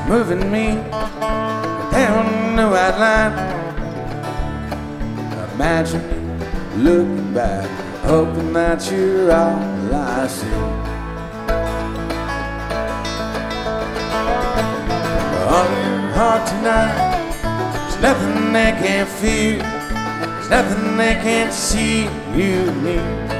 moving me down the white line. Imagine me looking back, hoping that you're all I see. On your heart tonight, there's nothing they can't feel, there's nothing they can't see. You and me.